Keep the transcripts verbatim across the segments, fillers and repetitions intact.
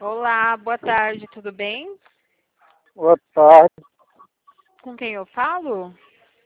Olá, boa tarde, tudo bem? Boa tarde. Com quem eu falo?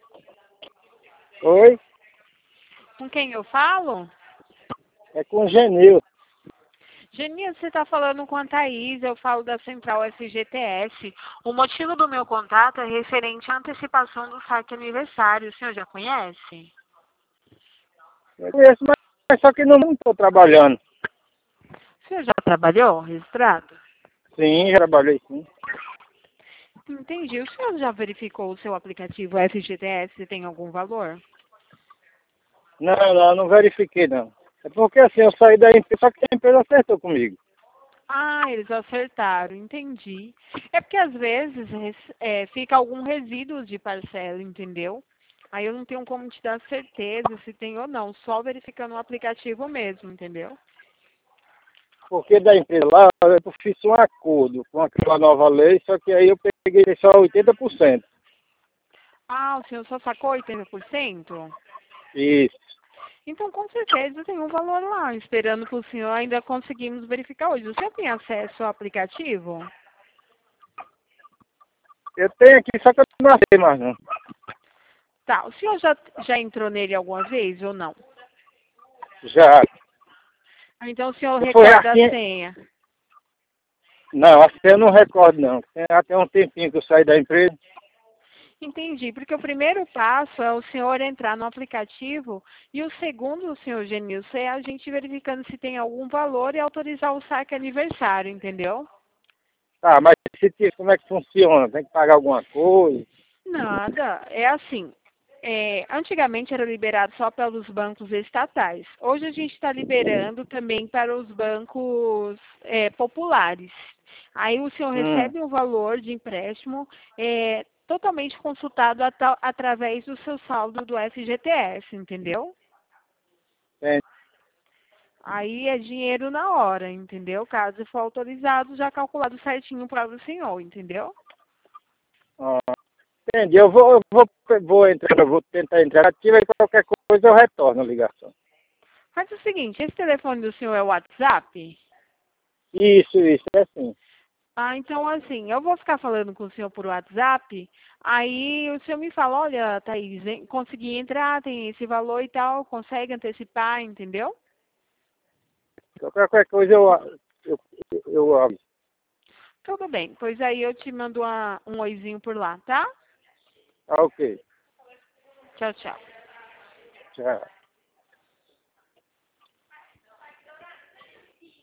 Oi? Com quem eu falo? É com o Genil. Geninha, você está falando com a Thaís, eu falo da Central F G T S. O motivo do meu contato é referente à antecipação do saque aniversário. O senhor já conhece? Eu conheço, mas só que não estou trabalhando. O senhor já trabalhou registrado? Sim, já trabalhei sim. Entendi. O senhor já verificou o seu aplicativo F G T S se tem algum valor? Não, não, não verifiquei não. É porque assim, eu saí da empresa, só que a empresa acertou comigo. Ah, eles acertaram, entendi. É porque às vezes res- é, fica algum resíduo de parcela, entendeu? Aí eu não tenho como te dar certeza se tem ou não, só verificando o aplicativo mesmo, entendeu? Porque da empresa lá, eu fiz um acordo com aquela nova lei, só que aí eu peguei só oitenta por cento. Ah, o senhor só sacou oitenta por cento? Isso. Então, com certeza tem um valor lá, esperando que o senhor ainda conseguimos verificar hoje. O senhor tem acesso ao aplicativo? Eu tenho aqui, só que eu não sei mais não. Tá, o senhor já, já entrou nele alguma vez ou não? Já. Ah, então o senhor Foi recorda a assim. senha. Não, assim eu não recordo não. Tem até um tempinho que eu saí da empresa. Entendi, porque o primeiro passo é o senhor entrar no aplicativo e o segundo, senhor Genilson, é a gente verificando se tem algum valor e autorizar o saque aniversário, entendeu? Tá, mas esse tipo, como é que funciona? Tem que pagar alguma coisa? Nada, é assim. É, antigamente era liberado só pelos bancos estatais. Hoje a gente está liberando também para os bancos é, populares. Aí o senhor Hum. recebe um valor de empréstimo é, totalmente consultado ata- através do seu saldo do F G T S, entendeu? Tem. Aí é dinheiro na hora, entendeu? Caso for autorizado, já calculado certinho para o senhor, entendeu? Ah, entendi. Eu vou, eu vou, vou entrar, eu vou tentar entrar ativa e qualquer coisa eu retorno a ligação. Faz o seguinte, esse telefone do senhor é o WhatsApp? Isso, isso, é assim. Ah, então assim, eu vou ficar falando com o senhor por WhatsApp, aí o senhor me fala, olha, Thaís, hein, consegui entrar, tem esse valor e tal, consegue antecipar, entendeu? Qualquer coisa eu, eu, eu, eu aviso. Tudo bem, pois aí eu te mando uma- um oizinho por lá, tá? Ah, ok. Tchau, tchau. Tchau.